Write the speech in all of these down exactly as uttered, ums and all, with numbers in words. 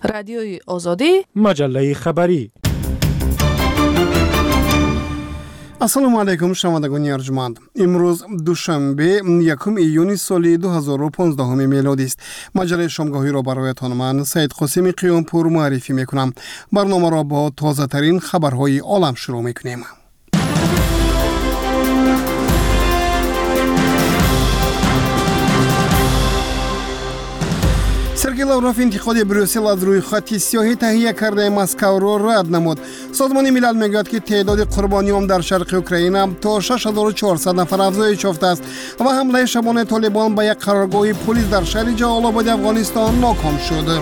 رادیوی آزادی، مجله خبری. السلام علیکم شنوندگان ارجمند. امروز دوشنبه یکم ایون سال دو هزار و پانزده میلادی است. مجله شامگاهی را برایتان من سید قاسم قیامپور معرفی میکنم. برنامه را با تازه ترین خبرهای عالم شروع میکنیم. سرگئی لاوروف انتقاد بروسل از روی خط سیاهی تهیه کرده مسکو را رد نمود. سازمان ملل میگوید که تعداد قربانیان در شرق اوکراین تا شش هزار و چهارصد نفر افزایش یافته است و حمله شبانه طالبان به یک قرارگاه پلیس در شهر جلال آباد افغانستان ناکام شد.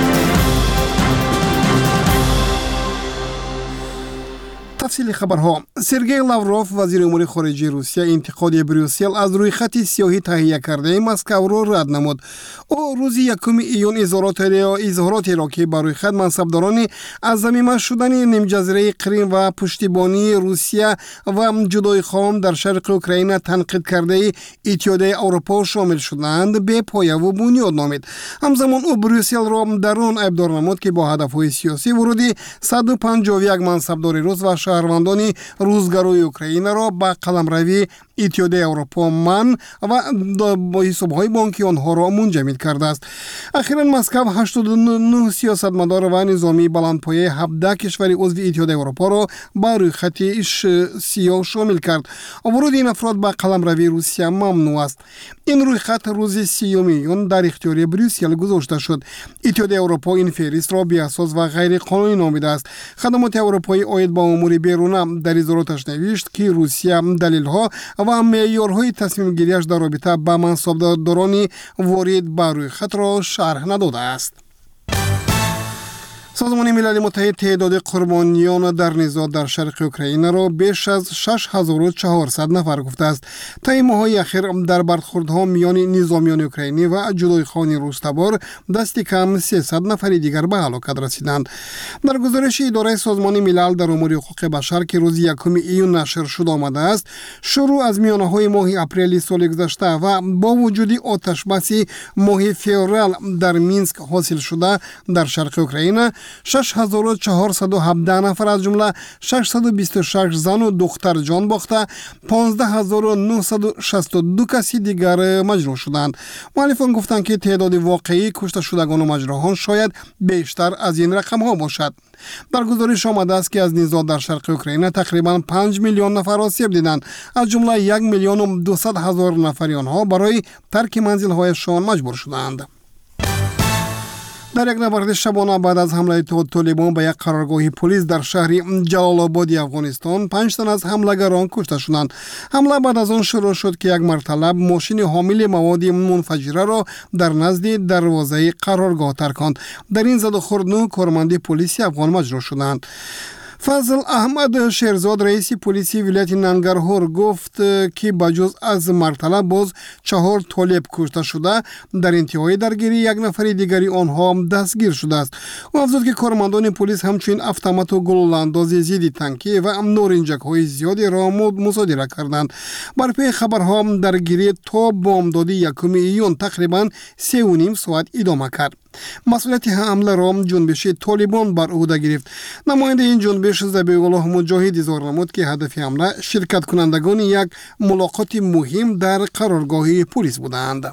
تفصیل خبرها. سرگئی لاوروف وزیر امور خارجه روسیه انتقاد بروسل از روی خط سیاهی تهیه کرده مسکو را رد نمود. او روز یکم ایون اظهاراتی را که برای خود منصبداران از ضمیمه شدن نیم جزیره کریم و پشتیبانی روسیه و جدای خواهان در شرق اوکراین تنقید کرده اتحادیه اروپا شامل شدند به پایه و بنیاد نامید. همزمان او بروسل را در آن ابدار نمود که با هدفهای سیاسی ورودی صد و پنجاه و یک منصبدار روس و شهروندان روزگارای اوکراین را به قلمروی اتحادیه اروپا من و با حساب‌های بانکی آنها را منجمد کرده است. اخیراً مسکو هشتاد و نه سیاستمدار و نظامی بلندپایه هفده کشور عضو اتحادیه اروپا را بر روی خط سیاه شامل کرد. ورود این افراد به قلمروی روسیه ممنوع است. این روی خط روز سیوم ایون در اختیار بروسل گذاشته شد. اتحادیه اروپا این فهرست را بی‌اساس و غیر قانونی نامیده است. خدمات اروپایی عاید به امور بیرون در اظهاراتش نوشت که روسیه دلیل‌ها و معیارهای تصمیم گیریش در رابطه با منصبداران وارد بر روی خط را شرح نداده است. سازمان ملل متحد تعداد قربانیان در نزاع در شرق اوکراین را بیش از شش هزار و چهارصد نفر گفته است. طی ماه‌های اخیر در برخوردها میان نظامیان اوکراینی و جدای خواهان روس‌تبار دست کم سیصد نفر دیگر به هلاکت رسیدند. در گزارش اداره سازمان ملل در امور حقوق بشر که روز یکم ایون نشر شده آمده است، شروع از میانه‌های ماه اپریل سال گذشته و با وجود آتش‌بس ماه فوریه در مینسک حاصل شده در شرق اوکراین شش هزار و چهارصد و هفده نفر از جمله ششصد و بیست و شش زن و دختر جان باخته، پانزده هزار و نهصد و شصت و دو کسی دیگر مجروح شدند. مؤلفان گفتند که تعداد واقعی کشته شدگان و مجروحان شاید بیشتر از این رقم ها باشد. در گزارش آمده است که از نزاع در شرق اوکراین تقریبا پنج میلیون نفر آسیب دیدند. از جمله یک میلیون و دویست هزار نفر آنها برای ترک منزل هایشان مجبور شدند. در یک نبرد شبانه بعد از حمله طالبان به یک قرارگاه پلیس در شهر جلال آباد افغانستان، پنج تن از حملگران کشته شدند. حمله بعد از آن شروع شد که یک مرتلب ماشین حامل مواد منفجره را در نزد دروازه قرارگاه ترکاند. در این زد و خورد نه کارمند پلیس افغان مجروح شدند. فضل احمد شیرزاد رئیس پلیس ولایت ننگرهار گفت که بجز از مرتلب باز چهار طالب کشته شده، در انتهای درگیری یک نفر دیگری آنها هم دستگیر شده است. او افزود که کارمندان پلیس همچنین اتومات و گلوله ضد تانکی و نارنجک های زیادی را مصادره کردند. بر پی خبرها درگیری تا بامداد یکم ایون تقریبا سه و نیم ساعت ادامه کرد. مسئولیت حمله را جنبش طالبان بر عهده گرفت. نماینده این جنبش ذبیح الله مجاهد اظهار نمود که هدف حمله شرکت کنندگان یک ملاقات مهم در قرارگاه پلیس بودند.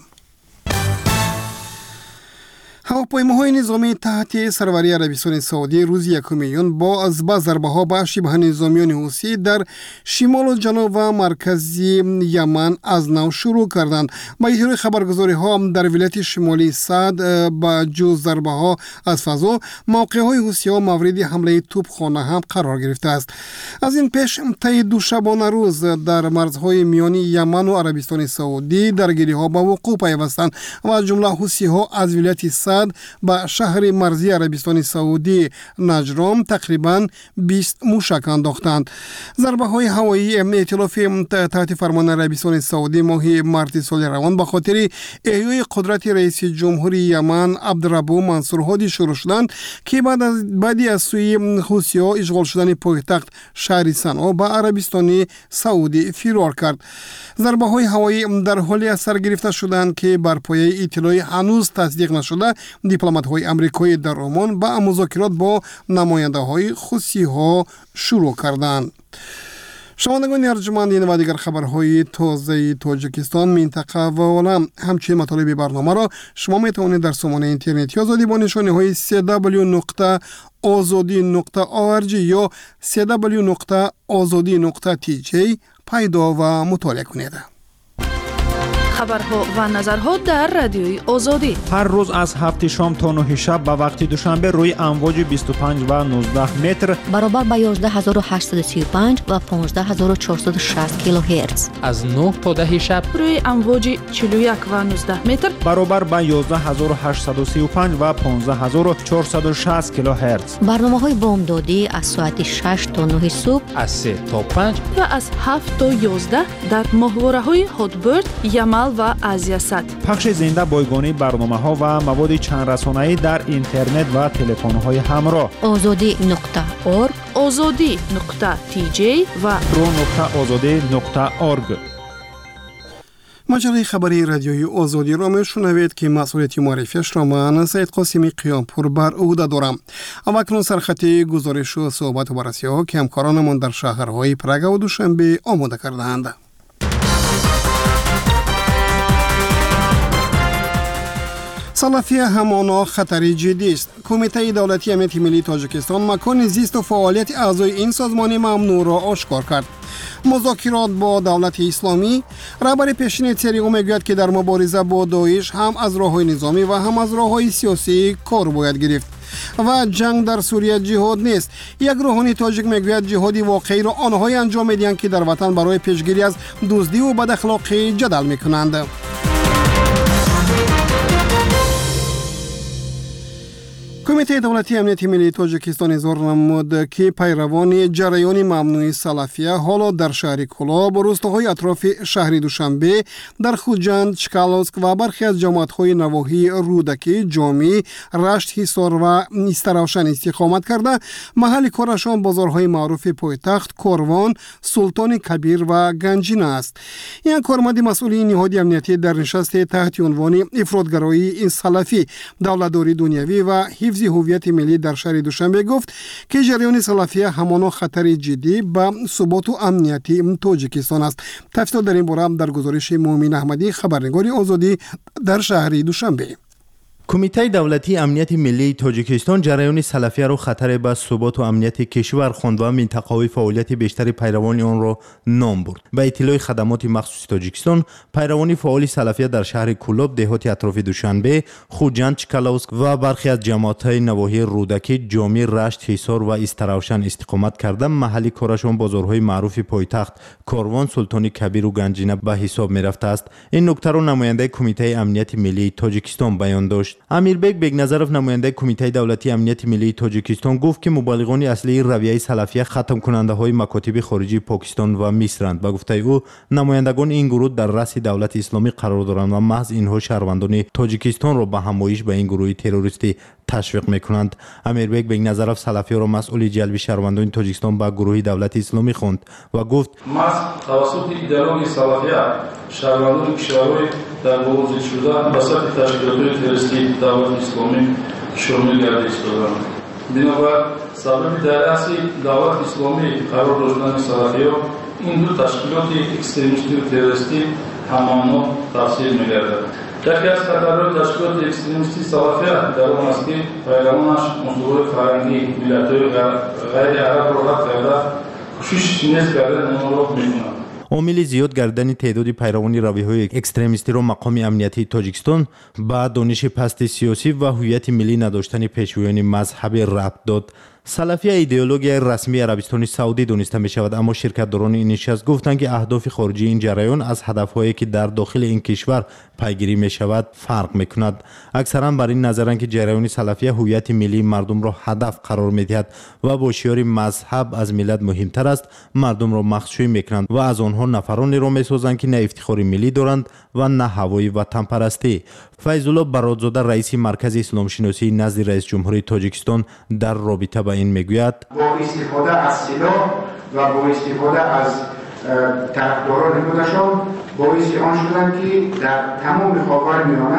هواپیماهای نظامی تحت سروری عربستان سعودی روز یکم ایون با از ضربه ها به شبه نظامیان حوثی در شمال و جنوب و مرکزی یمن از نو شروع کردند. با احتیاط خبرگزاری ها در ولایت شمالی سعد با جز ضربه ها از فضا موقع های حوثی ها مورد حمله توپخانه هم قرار گرفته است. از این پیش طی دوشنبه روز در مرزهای میانی یمن و عربستان سعودی درگیری ها به وقوع پیوستند و از جمله حوثی ها از ولایت سعد به شهر مرزی عربستان سعودی نجران تقریبا بیست موشک انداختند. ضربه های هوایی ائتلاف تحت فرمان عربستان سعودی ماه مارس سال روان به خاطر احیای قدرت رئیس جمهوری یمن عبدالربو منصور هادی شروع شدند که بعد از بعدی از سوی حوثی‌ها اشغال شدن پایتخت شهر صنعا به عربستان سعودی فرار کرد. ضربه های هوایی در حالی از سر گرفته شدند که بر پایه اطلاع هنوز تصدیق نشده دیپلمات‌های آمریکایی در عمان با مذاکرات با نماینده‌های خوثی‌ها شروع کردند. شنوندگان ارجمند، این و دیگر خبرهای تازه تاجیکستان، منطقه و عالم، همچنین مطالب برنامه را شما میتوانید در سامانه اینترنتی آزادی با نشانی های سی دبلیو نقطه آزادی نقطه او آر جی یا سی دبلیو نقطه آزادی نقطه تی جی پیدا و مطالعه کنید. خبرها و نظرها در رادیوی آزادی هر روز از هفت شام تا نه شب به وقت دوشنبه روی امواج بیست و پنج و نوزده متر برابر با یازده هزار و هشتصد و سی و پنج و پانزده هزار و چهارصد و شصت کیلوهرتز از نه تا ده شب روی امواج چهل و یک و نوزده متر برابر با یازده هزار و هشتصد و سی و پنج و پانزده هزار و چهارصد و شصت کیلوهرتز. برنامه‌های بامدادی از ساعت شش تا نه صبح، از سه تا پنج و از هفت تا یازده در ماهواره‌های هاتبرد، یمل و آزیاست. پخش زنده بایگانی برنامه‌ها و مواد چند رسانه‌ای در اینترنت و تلفن‌های همراه. آزادی نقطه اورگ، آزادی نقطه تی جی و رو نقطه آزادی نقطه اورگ. مجله خبری رادیوی آزادی را میشنوید که مسئولیت معرفیش را من سید قاسمی قیامپور بر عهده دارم. اما اکنون سرخط گزارش و صحبت و بررسی ها که همکارانمان در شهرهای پراگ و دوشنبه آماده کرده‌اند. سلفیه همانا خطری جدی است. کمیته دولتی امنیت ملی تاجیکستان مکان زیست و فعالیت اعضای این سازمان ممنوع را آشکار کرد. مذاکرات با دولت اسلامی، رهبر پیشین تریگو میگوید که در مبارزه با داعش هم از راه‌های نظامی و هم از راه‌های سیاسی کار باید گرفت. و جنگ در سوریه جهاد نیست. یک روحانی تاجیک میگوید جهادی واقعی را آنهایی انجام میدهند که در وطن برای پیشگیری از دزدی و بداخلاقی جدل میکنند. کمیته دولتی امنیت ملی تاجیکستان اظهار نمود که پیروان جریان ممنوع سلفیه حالا در شهر کلاب و روستاهای اطراف شهر دوشنبه در خوجند، چکالوسک و برخی از جماعت‌های نواحی رودکی، جامی، رشت، حصار و نیستراوشن استقامت کرده محل کارشان بازارهای معروف پایتخت، کاروان، سلطان کبیر و گنجین است. این کارمند مسئول نهاد امنیتی در نشست تحت عنوان افراطگرایی سلفی، دولتداری دنیوی و حفظ هویت ملی در شهر دوشنبه گفت که جریان سلفیه همانا خطر جدی به ثبات و امنیتی تاجیکستان است. تفصیل در این باره در گزارش مومن احمدی، خبرنگار آزادی در شهر دوشنبه. کمیته دولتی امنیت ملی تاجیکستان جریان سلفیه را خطر به ثبات و امنیت کشور خواند و منطقه‌های فعالیت بیشتر پیروان آن را نام برد. به اطلاع خدمات مخصوص تاجیکستان، پیروان فعال سلفیه در شهر کلوب، دهات اطراف دوشنبه، خوجند، چکالوسک و برخی از جماعت‌های نواحی رودکی، جامی، رشت، حصار و استراوشن استقامت کرده محلی کارشان بازارهای معروف پایتخت، کاروان، سلطان کبیر و گنجینه به حساب می‌رفته است. این نکته را نماینده کمیته امنیت ملی تاجیکستان بیان داشت. امیربک بگنظرов نماینده کمیته دولتی امنیت ملی تاجیکستان گفت که مبلغان اصلی رویه سلفیه ختم کننده های مکاتب خارجی پاکستان و مصرند. با گفته او نمایندگان این گروه در رأس دولت اسلامی قرار دارند و محض اینها شهروندان تاجیکستان را به همایش به این گروه تروریستی تشویق میکنند. امیربک بگنظرov سلفیه را مسئول جلب شهروندان تاجیکستان به گروه دولت اسلامی خواند و گفت محض توسط ایدئولوژی سلفیه شهروندان کشورهای در بازدید شده به سطح تشکیلات تروریستی دولت اسلامی شامل گردیده شدند. بنابر سبب در رأس دولت اسلامی قرار داشتن سلفیه این دو تشکیلات اکستریمیستی و تروریستی همانا تفسیر می‌گردد. یکی از خطرهای تشکیلات اکستریمیستی سلفیه در آن است که پیروانش عنصرهای فرهنگی ملت‌های غیر عرب را رد کرده کوشش نیز کردن آنها را می‌کنند. عامل زیاد گردن تعداد پیروان رویه‌های اکستریمیستی را مقام امنیتی تاجیکستان با دانش پست سیاسی و هویت ملی نداشتن پیشوایان مذهبی ربط داد. سلفیه ایدئولوژی رسمی عربستان سعودی دانسته می شود، اما شرکت‌داران این نشست گفتند که اهداف خارجی این جریان از هدف‌هایی که در داخل این کشور پیگیری می شود فرق می کند. اکثرا بر این نظرند که جریان سلفیه هویت ملی مردم را هدف قرار می دهد و با شعار مذهب از ملت مهمتر است مردم را مخشوش می کنند و از آنها نفرانی را می سازند که نه افتخار ملی دارند و نه هوای وطن پرستی. فیض الله برادزاده رئیس مرکز اسلام شناسی نزد رئیس جمهوری تاجیکستان در رابطه با این میگوید با استفاده از سلاح و با استفاده از طرفداران خودشان باعث آن شدند که در تمام خاورمیانه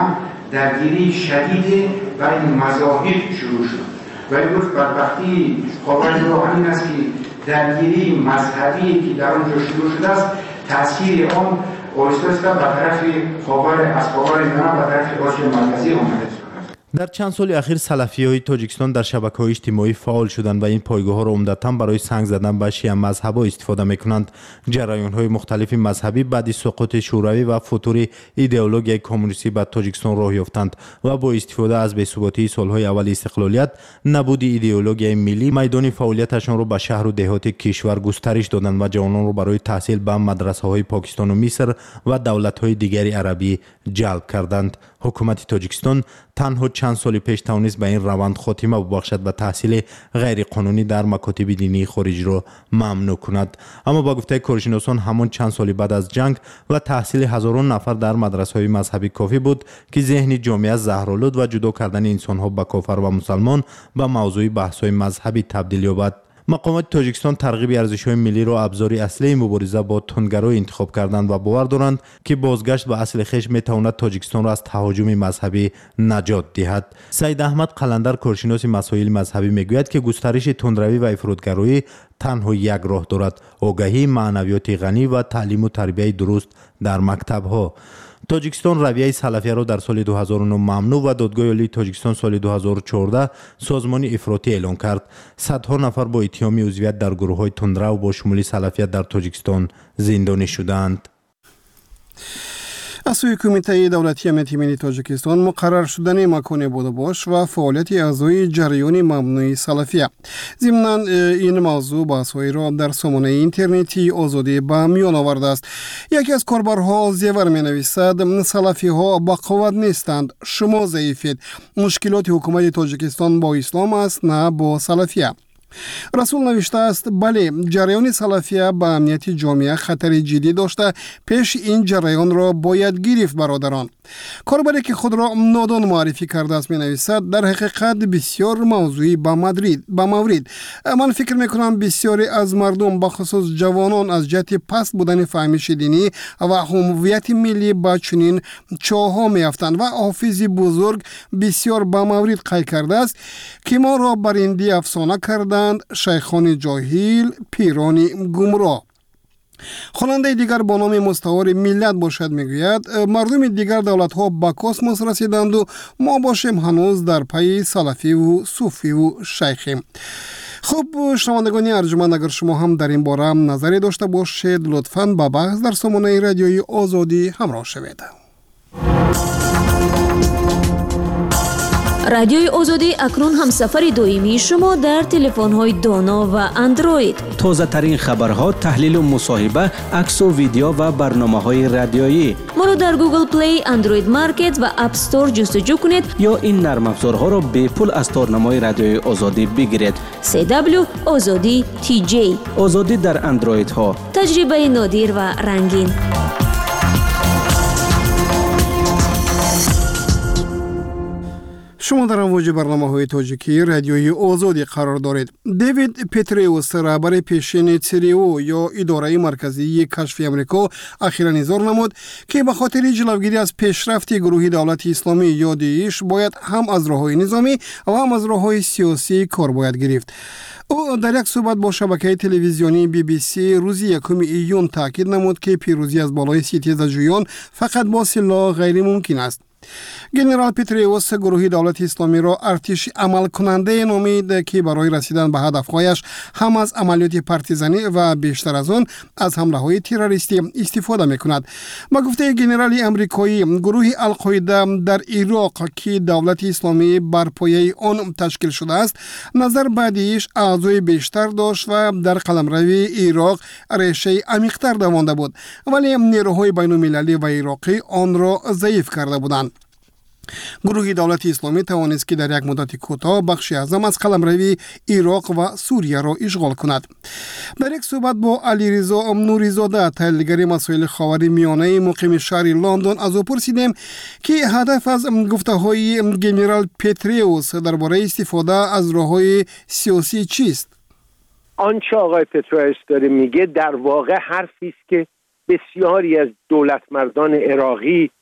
درگیری شدید و این مذاهب شروع شد و امروز بدبختی خبر رو همین است که درگیری مذهبی که در اونجا شروع شده است تأثیر آن آهسته به طرف خاور از خاور میانه به طرف آسیا مرکزی آمده. در چند سال اخیر سلفی‌های تاجیکستان در شبکه‌های اجتماعی فعال شدند و این پایگاه‌ها را عمدتاً برای سنگ زدن به شیعه مذهب‌ها استفاده می‌کنند. جریان‌های مختلف مذهبی بعد از سقوط شوروی و فتور ایدئولوژی کمونیستی به تاجیکستان راه یافتند و با استفاده از بی‌ثباتی سال‌های اول استقلالیت، نبود ایدئولوژی ملی، میدان فعالیتشان را به شهر و دهات کشور گسترش دادند و جوانان را برای تحصیل به مدرسه‌های پاکستان و مصر و دولت‌های دیگری عربی جلب کردند. حکومت تاجیکستان تنها چند سال پیش توانست به این روند خاتمه ببخشد و تحصیل غیر قانونی در مکاتب دینی خارجی را ممنوع کند، اما با گفته کارشناسان همان چند سال بعد از جنگ و تحصیل هزاران نفر در مدرسه‌های مذهبی کافی بود که ذهن جامعه زهرآلود و جدا کردن انسان‌ها به کافر و مسلمان به موضوع بحث‌های مذهبی تبدیل یابد. مقامات تاجیکستان ترغیب ارزش‌های ملی را ابزار اصلی مبارزه با تندگرایی انتخاب کردند و باور دارند که بازگشت به اصل خویش می‌تواند تاجیکستان را از تهاجم مذهبی نجات دهد. سید احمد قلندر کارشناس مسائل مذهبی میگوید که گسترش تندروی و افراطگرایی تنها یک راه دارد: آگاهی، معنویات غنی و تعلیم و تربیت درست در مکتب‌ها. تاجیکستان رویه سلفیه را در سال دو هزار و نه ممنوع و دادگاه عالی تاجیکستان سال دو هزار و چهارده سازمان افراطی اعلام کرد. صدها نفر با اتهام عضویت در گروه‌های تندرو با شمول سلفیت در تاجیکستان زندانی شدند. از سوی کمیته دولتی امنیت ملی تاجیکستان مقرر شدن مکان بودباش و فعالیت اعضای جریان ممنوع سلفیه. ضمناً این موضوع بحث‌های را در سامانه اینترنتی آزادی به میان آورده است. یکی از کاربرها زیور می‌نویسد: سلفی‌ها با قوت نیستند، شما ضعیفید. مشکلات حکومت تاجیکستان با اسلام است، نه با سلفیه. رسول نوشته است: بله، جریان سلفیه به امنیت جامعه خطر جدی داشته، پیش این جریان را باید گرفت. برادران، کاربری که خود را نادان معرفی کرده است می نویسد: در حقیقت بسیار موضوعی با مدرید با مورد. من فکر می کنم بسیاری از مردم به خصوص جوانان از جهت پست بودن فهمیش دینی و هویت ملی با چنین چاه‌ها می افتند و حافظی بزرگ بسیار با مورد قید کرده است که ما را برنده افسانه کردند، شیخان جاهل، پیران گمراه. خواننده دیگر با نام مستعار ملت باشد میگوید: مردم دیگر دولت ها به کاسموس رسیدند و ما باشیم هنوز در پی سلفی و صوفی و شیخیم. خب شنوندگان ارجمند، اگر شما هم در این باره هم نظری داشته باشید لطفاً با بحث در سامانه رادیویی آزادی همراه شوید. رادیوی آزادی اکنون هم سفر دائمی شما در تلفن‌های دانا و اندروید. تازه ترین خبرها، تحلیل و مصاحبه، عکس و ویدیو و برنامه‌های رادیویی. ما رو در گوگل پلی، اندروید مارکت و اپ استور جستجو کنید یا این نرم افزارها را به پول از تارنمای رادیوی آزادی بگیرید. سی دبلیو آزادی تی جی. آزادی در اندروید ها. تجربه نادر و رنگین. شما در امواج برنامه‌های تاجیکی رادیوی آزادی قرار دارید. دیوید پتریوس، رهبر پیشین تریو یا اداره مرکزی کشف امریکا، اخیراً اظهار نمود که به خاطر جلوگیری از پیشرفت گروه دولت اسلامی یا داعش باید هم از راه‌های نظامی و هم از راه‌های سیاسی کار باید گرفت. او در یک صحبت با شبکه تلویزیونی بی بی سی روز یکم ایون تاکید نمود که پیروزی از بالای ستیز جویان فقط با سلاح غیر ممکن است. گنرال پتریوس گروه دولت اسلامی را ارتش عمل کننده نامید که برای رسیدن به هدفهایش هم از عملیات پارتیزانی و بیشتر از آن از حمله های تروریستی استفاده می کند. با گفته گنرال امریکایی، گروه القاعده در عراق که دولت اسلامی بر پایه آن تشکیل شده است، نظر بعدیش اعضای بیشتر داشت و در قلمروی عراق ریشه عمیق‌تر دوانده بود، ولی نیروهای بین المللی و عراقی آن را ضعیف کرده بودند. گروه دولت اسلامی توانست که در یک مدت کوتاه بخشی اعظم از قلمروی عراق و سوریه را اشغال کند. در یک صحبت با علیرضا نوری‌زاده، تحلیلگر مسائل خاورمیانه مقیم شهر لندن، از او پرسیدیم که هدف از گفته‌های گنرال پتریوس درباره استفاده از راه‌های سیاسی چیست؟ آنچه آقای پتریوس داره میگه در واقع حرفی است که بسیاری از دولت مردان عراقی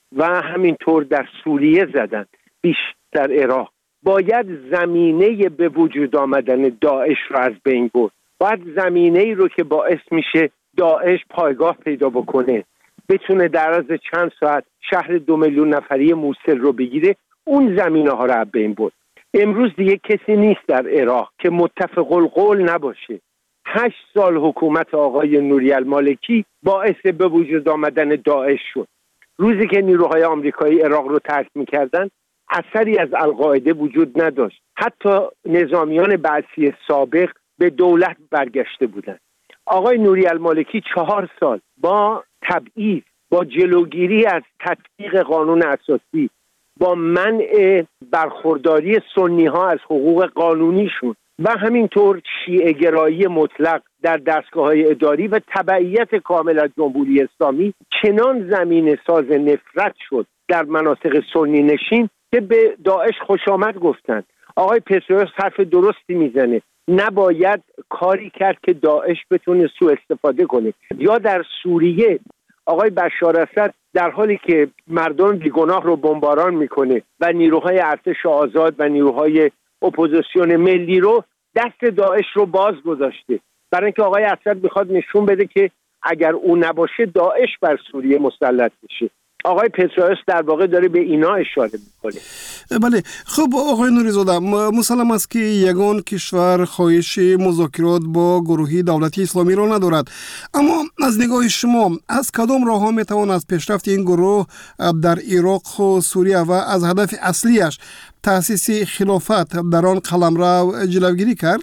و همینطور در سوریه زدن، بیشتر عراق. باید زمینه به وجود آمدن داعش رو از بین برد. باید زمینه ای رو که باعث میشه داعش پایگاه پیدا بکنه، بتونه در عرض چند ساعت شهر دو میلیون نفری موصل رو بگیره، اون زمینه ها رو از بین برد. امروز دیگه کسی نیست در عراق که متفق القول نباشه. هشت سال حکومت آقای نوری المالکی باعث به وجود آمدن داعش شد. روزی که نیروهای آمریکایی عراق رو ترک می‌کردن، اثری از القاعده وجود نداشت. حتی نظامیان بعثی سابق به دولت برگشته بودند. آقای نوری المالکی چهار سال با تبعیض، با جلوگیری از تطبیق قانون اساسی، با منع برخورداری سنی ها از حقوق قانونیشون و همینطور شیعه گرایی مطلق در دستگاه های اداری و تبعیت کامل از جمهوری اسلامی، چنان زمین ساز نفرت شد در مناطق سنی نشین که به داعش خوش آمد گفتند. آقای پتروس حرف درستی میزنه، نباید کاری کرد که داعش بتونه سوء استفاده کنه. یا در سوریه آقای بشار اسد در حالی که مردم بیگناه رو بمباران میکنه و نیروهای ارتش آزاد و نیروهای اپوزیسیون ملی رو دست داعش رو باز گذاشته، برای اینکه آقای اسد میخواد نشون بده که اگر او نباشه داعش بر سوریه مسلط بشه. آقای پتروس در واقع داره به اینا اشاره میکنه. بله، خب آقای نوری‌زاده، مسلم است که یگان کشور خواهش مذاکرات با گروهی دولتی اسلامی را ندارد، اما از نگاه شما از کدام راه ها میتوان از پیشرفت این گروه در عراق و سوریه و از هدف اصلیش تأسیس خلافت در آن قلمرو جلوگیری کرد؟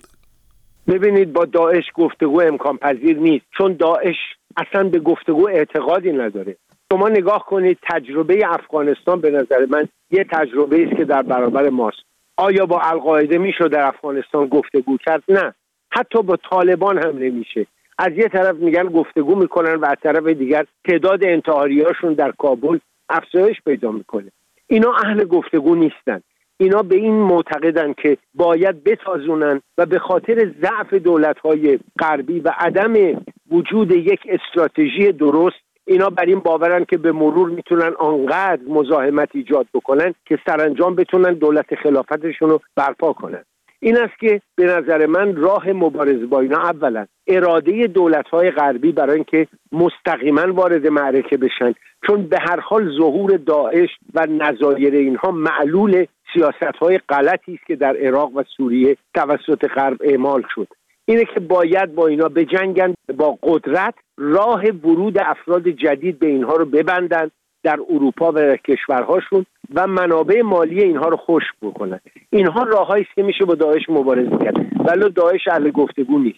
ببینید، با داعش گفتگو امکان پذیر نیست، چون داعش اصلا به گفتگو اعتقادی نداره. شما نگاه کنید، تجربه افغانستان به نظر من یه تجربه است که در برابر ماست. آیا با القاعده میشه در افغانستان گفتگو کرد؟ نه، حتی با طالبان هم نمیشه. از یه طرف میگن گفتگو میکنن و از طرف دیگر تعداد انتحاریاشون در کابل افزایش پیدا میکنه. اینا اهل گفتگو نیستن. اینا به این معتقدن که باید بتازونن و به خاطر ضعف دولت‌های غربی و عدم وجود یک استراتژی درست، اینا بر این باورن که به مرور میتونن آنقدر مزاحمت ایجاد بکنن که سرانجام بتونن دولت خلافتشون رو برپا کنن. این است که به نظر من راه مبارزه با اینا اولا اراده دولت‌های غربی برای اینکه مستقیما وارد معرکه بشن، چون به هر حال ظهور داعش و نظایر اینها معلول سیاست‌های غلطی است که در عراق و سوریه توسط غرب اعمال شد. اینه که باید با اینا بجنگن، با قدرت راه ورود افراد جدید به اینها رو ببندن در اروپا و در کشورهاشون و منابع مالی اینها رو خشک بکنن. اینها راههایی است که میشه با داعش مبارزه کرد، ولی داعش اهل گفتگو نیست.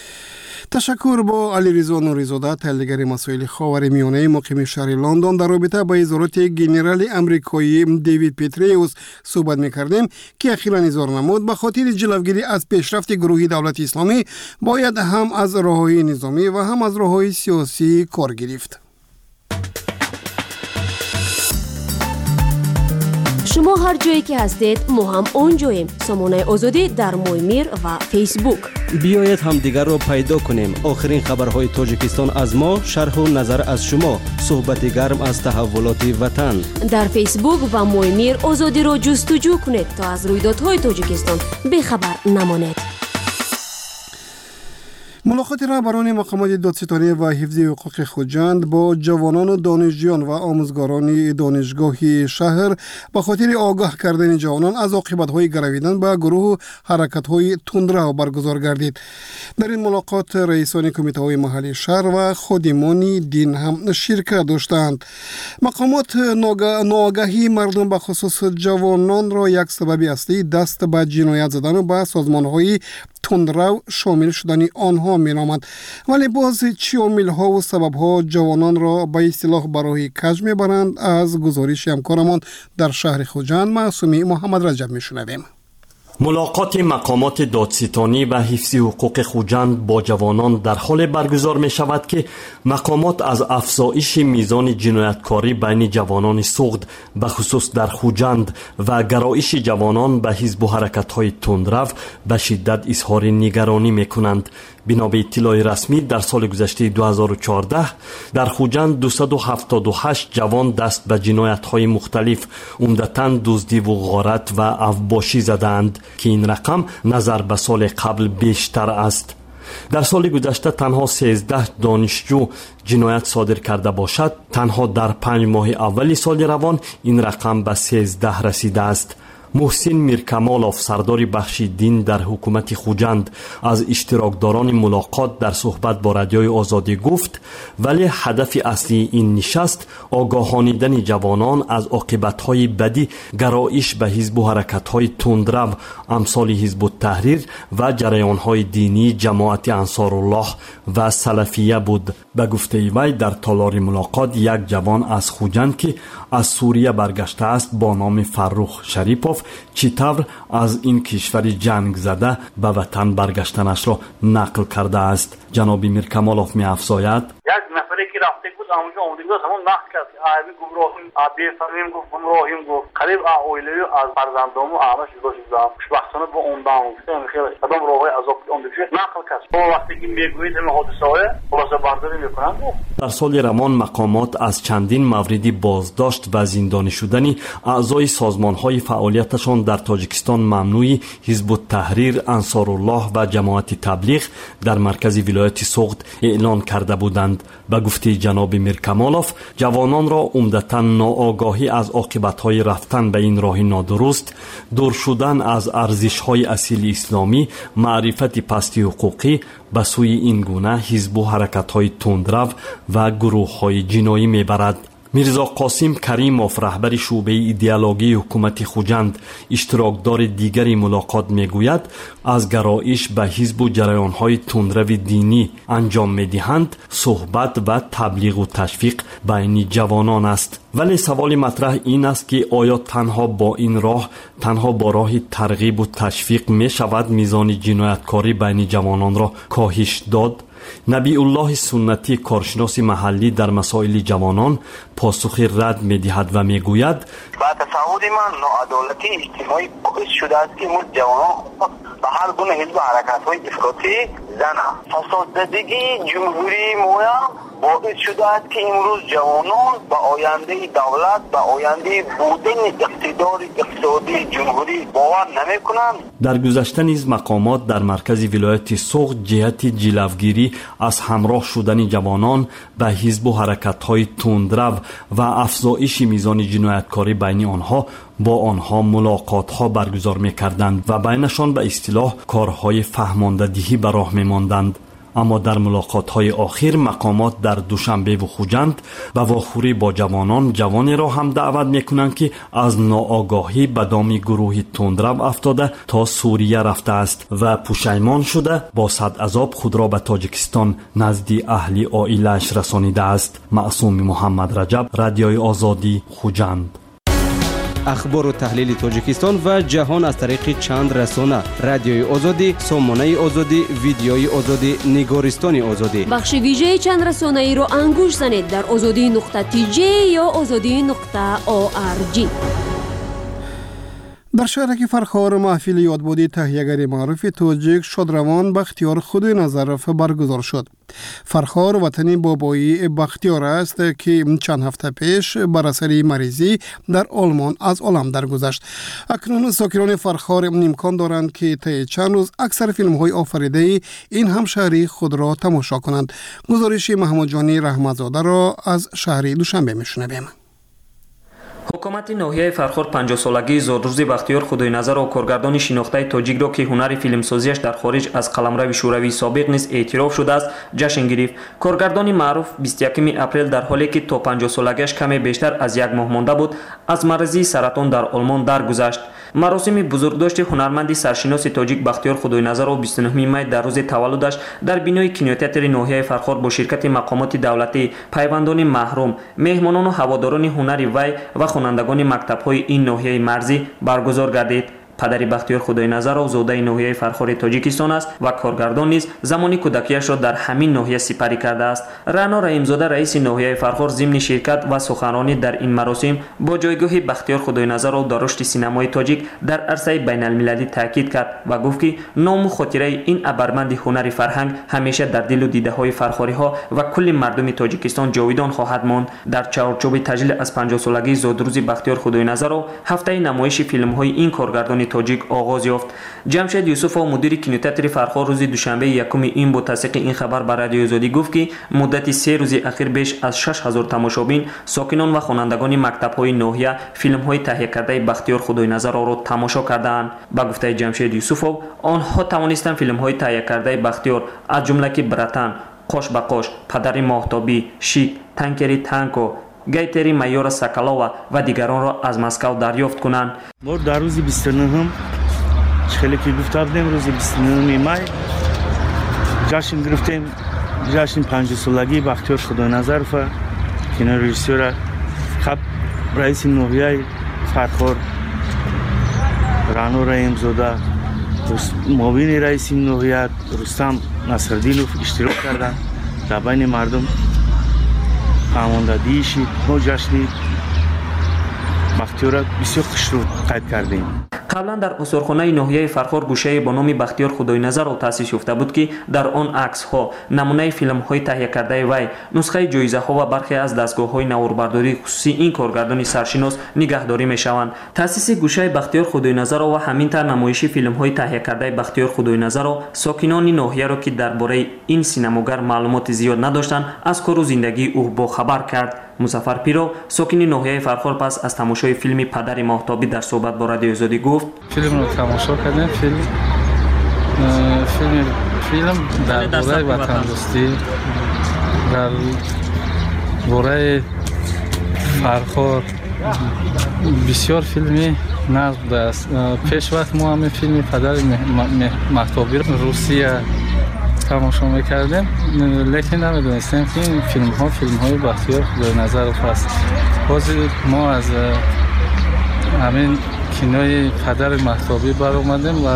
تشکر. با علیرضا نوری‌زاده، تحلیلگر مسائل خاورمیانه مقیم شهر لندن، در رابطه با اظهارات گنرال امریکایی دیوید پتریوس صحبت می‌کردیم که اخیراً اظهار نمود به خاطر جلوگیری از پیشرفت گروهی دولت اسلامی باید هم از راه‌های نظامی و هم از راه‌های سیاسی کار گرفت. شما هر جایی که هستید ما هم اونجاییم. سامانه آزادی در مویمیر و فیسبوک. بیایید همدیگر رو پیدا کنیم. آخرین خبرهای تاجیکستان از ما، شرح و نظر از شما، صحبت گرم از تحولات وطن. در فیسبوک و مویمیر آزادی رو جستجو کنید تا از رویدادهای تاجیکستان بخبر نمانید. ملاقات رهبران مقامات دادستانی و حفظ حقوق خوجند با جوانان و دانشجویان و آموزگاران دانشگاهی شهر به خاطر آگاه کردن جوانان از عاقبت‌های گرویدن به گروه حرکت‌های تندرو برگزار گردید. در این ملاقات رئیسان کمیته‌های محلی شهر و خادمان دین هم شرکت داشتند. مقامات ناآگاهی مردم به خصوص جوانان را یک سبب اصلی دست به جنایت زدن و به سازمان‌های تندرو شامل شدن آنها می‌نامند، ولی باز چی عامل‌ها و سبب‌ها جوانان را به اصطلاح برای کج می‌برند؟ از گزارش همکارمان در شهر خوجند معصومی محمد رجب می‌شنویم. ملاقات مقامات دادستانی و حفظ حقوق خوجند با جوانان در حال برگزار می شود که مقامات از افزایش میزان جنایتکاری بین جوانان سغد به خصوص در خوجند و گرایش جوانان به حزب و حرکت‌های تندرو به شدت اظهار نگرانی می کنند. بنا به اطلاع رسمی در سال گذشته دو هزار و چهارده در خوجند دویست و هفتاد و هشت جوان دست به جنایت‌های مختلف عمدتاً دزدی و غارت و اوباشی زدند که این رقم نظر به سال قبل بیشتر است. در سال گذشته تنها سیزده دانشجو جنایت صادر کرده باشد. تنها در پنج ماه اولی سال روان این رقم به سیزده رسیده است. محسن میرکمالوف سردار بخش دین در حکومت خوجند از اشتراکداران ملاقات در صحبت با رادیوی آزادی گفت ولی هدف اصلی این نشست آگاهانیدن جوانان از عاقبت‌های بدی گرایش به حزب و حرکت‌های تندرو امثال حزب التحریر و جریان‌های دینی جماعت انصارالله و سلفیه بود. به گفته وی در تالار ملاقات یک جوان از خوجند که از سوریه برگشته است با نام فرخ شریپوف چطور از این کشور جنگ زده به وطن برگشتنش را نقل کرده است. جناب میرکمالوف می افزاید یک نفری که رفته بود اونجا اونجا همون نقل کرد آبی گمراهیم آبی فرمیم گفت گمراهیم گفت قریب اویلی از فرزندام و آمش گوشید دام خوشبختانه با اون دام گفتم خیلی آدم راهی عذاب اون دیگه نقل کرد با وقتی که میگوید این حادثه های خلاص برداری میکنن. در سال رمان مقامات از چندین موردی بازداشت و زندانی شدنی اعضای سازمان‌های فعالیتشان در تاجیکستان ممنوعی حزب التحریر انصارالله و جماعت تبلیغ در مرکز ولایت سوغد اعلان کرده بودند. به گفته جناب میرکمالوف جوانان را عمدتاً ناآگاهی از عاقبت‌های رفتن به این راه نادرست، دور شدن از ارزش‌های اصیل اسلامی، معرفت پستی حقوقی به سوی این گونه حزب و حرکت‌های تندرو و گروه‌های جنایی میبرد. میرزا قاسم کریموف رهبر شعبه ایدئولوژی حکومت خوجند اشتراکدار دیگری ملاقات میگوید از گرایش به حزب و جریان‌های تندرو دینی انجام میدهند صحبت و تبلیغ و تشویق بین جوانان است. ولی سوال مطرح این است که آیا تنها با این راه تنها با راه ترغیب و تشویق می شود میزان جنایتکاری بین جوانان را کاهش داد؟ نبی الله سنتی کارشناس محلی در مسائل جوانان پاسخ رد می دهد و می گوید با تصور من ناعدالتی اجتماعی باعث شده است که مجد جوانان به هر گونه حزب حرکت های افراطی زنه فسادزدگی جمهوری مویا باعث شده است که امروز جوانان به آینده دولت به آینده بودن اقتدار اقتصادی جمهوری باور نمی کنند. در گذشته نیز مقامات در مرکز ولایت سوغد جهت جلوگیری از همراه شدن جوانان به حزب و حرکت‌های تندرو و افزایش میزان جنایتکاری بین آنها با آنها ملاقات‌ها برگزار می‌کردند و بینشان به اصطلاح کارهای فهمانده‌دهی به راه می‌ماندند. اما در ملاقات‌های آخر مقامات در دوشنبه و خوجند به واخوری با جوانان جوانی را هم دعوت می‌کنند که از ناآگاهی به دام گروهی تندرو افتاده تا سوریه رفته است و پشیمان شده با صد عذاب خود را به تاجیکستان نزد اهل عائله‌اش رسانیده است. معصوم محمد رجب، رادیوی آزادی، خوجند. اخبار و تحلیل تاجیکستان و جهان از طریق چند رسانه: رادیوی آزادی، سامانه آزادی، ویدیوی آزادی، نگارستان آزادی. بخش ویژه چند رسانه ای رو انگوش زنید در آزادی نقطه تی جی یا آزادی نقطه او آر جی. در شهرک فرخار محفل یادبودی تهیه‌گر معروف تاجیک شادروان بختیار خودی نظرف برگزار شد. فرخار وطنی بابایی بختیار است که چند هفته پیش بر اثر مریضی در آلمان از عالم درگذشت. اکنون ساکنان فرخار امکان دارند که طی چند روز اکثر فیلم‌های آفریده این همشهری خود را تماشا کنند. گزارش محمد جانی رحمتزاده را از شهر دوشنبه میشنویم. حکومت ناحیه فرخار پنجاه سالگی زادروز بختیار خدای نظر و کارگردان شناخته تاجیک را که هنر فیلمسازیش در خارج از قلمرو شوروی سابق نیز اعتراف شده است جشن گرفت. کارگردان معروف بیست و یکم اپریل در حالی که تا پنجاه سالگیش کمی بیشتر از یک ماه مانده بود از مرضی سرطان در آلمان درگذشت. مراسم بزرگداشت هنرمند سرشناس تاجیک بختیار خدای نظر و بیست و نهم می در روز تولدش در بینای کینوتئاتر ناحیه فرخار با شرکت مقامات دولتی، پیوندان محروم، مهمانان و هواداران هنر وی و خوانندگان مکتب‌های این ناحیه مرزی برگزار گردید. падари Бахтиёр Худойназаров зодаи ноҳияи Фархори Тоҷикистон аст ва коргардон низ замони кӯдакиашро дар ҳамин ноҳия сипарӣ кардааст. Раъно Раҳимзода раиси ноҳияи Фархор зимни ширкат ва суханронӣ дар ин маросим бо ҷойгоҳи Бахтиёр Худойназаров дар рушди синамои тоҷик дар арсаи байналмилалӣ таъкид кард ва гуфт ки ному хотираи ин абарманди ҳунари фарҳанг ҳамеша дар дилу дидаҳои фархориҳо ва кулли мардуми Тоҷикистон ҷовидон хоҳад монд. Дар чаҳорчӯби таҷлил аз панҷоҳсолагии зодрӯзи Бахтиёр Худойназаров ҳафтаи намоиши филмҳои ин коргардони тоҷик оғоз ёфт. Ҷамшед Юсуфов мудири кинотеатри Фархор рӯзи душанбеи якуми ин бо тасдиқи ин хабар ба Радиои Озодӣ гуфт ки муддати се рӯзи ахир беш аз шаш ҳазор тамошобин сокинон ва хонандагони мактабҳои ноҳия филмҳои таҳиякардаи Бахтиёр Худойназаровро тамошо кардаанд. Ба гуфтаи Ҷамшед Юсуфов, онҳо тавонистанд филмҳои таҳиякардаи Бахтиёр аз ҷумла ки Братан, Qosh ба qosh, Падари Моҳтобӣ, Шик, Танкери Танко, Гайтери Майора Сакалова ва дигаронро аз Москав дарёфт кунанд. мо дар рӯзи бисту нӯҳум хеле ки гуфта будем рӯзи бисту нӯҳуми май ҷашн гирифтем ҷашни панҷоҳсолагии Бахтиёр Худойназарова кинорежиссёра хаб раиси ноҳияи Фархор Раъно Раҳимзода муовини раиси ноҳия Рустам Насрдинов иштирок карданд дар байни мардум фаҳмондагии шид. мо ҷашни Бахтиёра бисёр хушрӯ қайд кардем. қаблан дар осорхонаи ноҳияи Фархор гӯшае бо номи Бахтиёр Худойназаров таъсис ёфта буд ки дар он аксҳо, намунаи филмҳои таҳиякардаи вай, нусхаи ҷоизаҳо ва бархе аз дастгоҳҳои наворбардории хусусии ин коргардони саршинос нигаҳдорӣ мешаванд. таъсиси гӯшаи Бахтиёр Худойназаров ва ҳамин тавр намоиши филмҳои таҳиякардаи Бахтиёр Худойназаров сокинони ноҳияро ки дар бораи ин синамогар маълумоти зиёд надоштанд, аз кору зиндагии ӯ бохабар кард. Музаффар Пиров, сокини ноҳияи Фархор, пас аз тамошои филми Падари Моҳтобӣ дар суҳбат бо Радиои Озодӣ гуфт: филмро тамошо кардем. филм филм филм дар бораи ватандӯстӣ, дар бораи Фархор бисёр филми назм аст. пешвақт мо ҳамин филми Падари Моҳтобӣ Русия тамошо мекардем, лекин намедонистем ки ин филмҳо филмҳои Бахтиёр Худойназаров аст. ҳозир мо аз ҳамин кинои Падари Моҳтобӣ баромадем ва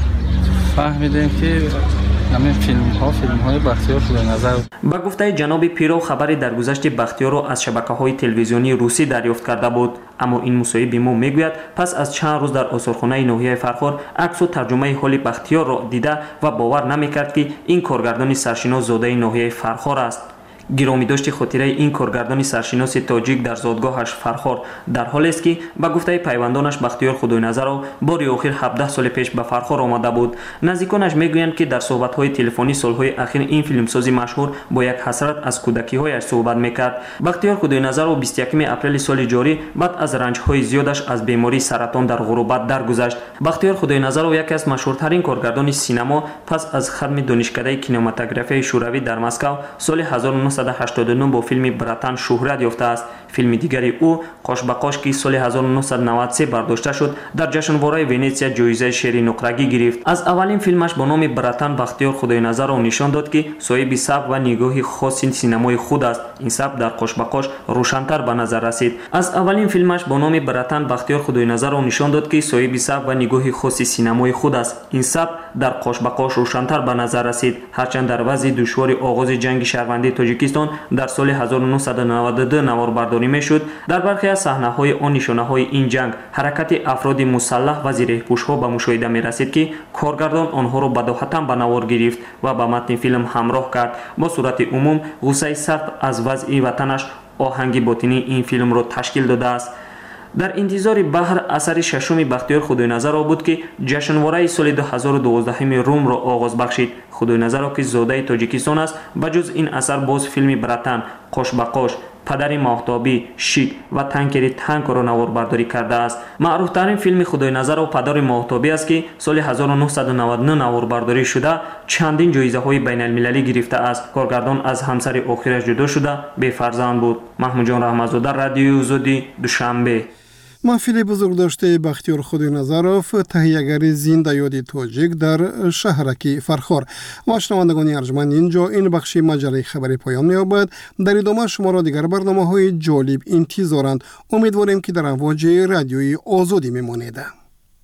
фаҳмидем ки ҳамин филмҳо филмҳои Бахтиёр Худойназаров. ба гуфтаи ҷаноби Пиров, хабари даргузашти Бахтиёрро аз шабакаҳои телевизионии русӣ дарёфт карда буд. аммо ин мусоҳиби мо мегӯяд пас аз чанд рӯз дар осорхонаи ноҳияи Фархор аксу тарҷумаи ҳоли Бахтиёрро дида ва бовар намекард ки ин коргардони саршинос зодаи ноҳияи Фархор аст. гиромидошти хотираи ин коргардони саршиноси тоҷик дар зодгоҳаш Фархор дар ҳолест ки ба гуфтаи пайвандонаш Бахтиёр Худойназаров бори охир ҳабдаҳ соли пеш ба Фархор омада буд. наздиконаш мегӯянд ки дар суҳбатҳои телефонӣ солҳои ахир ин филмсози машҳур бо як ҳасрат аз кӯдакиҳояш суҳбат мекард. Бахтиёр Худойназаров бисту якуми апрели соли ҷорӣ баъд аз ранҷҳои зиёдаш аз бемории саратон дар ғурубат даргузашт. Бахтиёр Худойназаров яке аз машҳуртарин коргардони синамо пас аз хадми донишкадаи кинематографияи шӯравӣ дар Москав соли ҳазору нӯҳсад ҳаштоду нӯҳ бо филми Братан шӯҳрат ёфтааст. филми дигари ӯ Qosh ба qosh ки соли ҳазору нӯҳсад и навад и се бардошта шуд, дар ҷашнвораи Венетсия ҷоизаи шери нуқрагӣ гирифт. аз аввалин филмаш бо номи Братан Бахтиёр Худойназаров нишон дод ки соҳиби сабк ва нигоҳи хоси синамои худ аст. ин сабк дар Qosh ба qosh рӯшантар ба назар расид. аз аввалин филмаш бо номи Братан Бахтиёр Худойназаров нишон дод ки соҳиби сабк ва нигоҳи хоси синамои худ аст. ин сабк дар Qosh ба qosh рӯшантар ба назар расид, ҳарчанд дар вазъи душвори оғози ҷанги шаҳрвандии Тоҷикистон дар соли ҳазору нӯҳсаду наваду ду наворбардорӣ мешуд. дар бархе аз саҳнаҳои он нишонаҳои ин ҷанг ҳаракати афроди мусаллаҳ ва зиреҳпӯшҳо ба мушоҳида мерасид ки коргардон онҳоро бадоҳатан ба навор гирифт ва ба матни филм ҳамроҳ кард. бо сурати умум ғуссаи сахт аз вазъи ватанаш оҳанги ботинии ин филмро ташкил додааст. дар интизори баҳр асари шашуми Бахтиёр Худойназаров буд ки ҷашнвораи соли ду ҳазору дувоздаҳуми Румро оғоз бахшид. Худойназаров ки зодаи Тоҷикистон аст, ба ҷуз ин асар боз филми Братан, Qosh ба qosh, Падари Моҳтобӣ, Шик ва Танкери Танкоро наворбардорӣ кардааст. маъруфтарин филми Худойназаров Падари Моҳтобӣ аст ки соли ҳазору нӯҳсаду наваду нӯҳ наворбардорӣ шуда чандин ҷоизаҳои байналмилалӣ гирифтааст. коргардон аз ҳамсари охираш ҷудо шуда бефарзанд буд. Маҳмудҷон Раҳматзода, Радиои Озодӣ, Душанбе. маҳфили бузургдоштаи Бахтиёр Худойназаров, таҳиягари зинда ёди тоҷик дар шаҳраки Фархор. ва шунавандагони арҷманд, инҷо ин бахши маҷалаи хабари поён меёбад. дар идома шуморо дигар барномаҳои ҷолиб интизоранд. умедворем ки дар амвоҷи Радиои Озодӣ мемонед.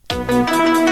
است.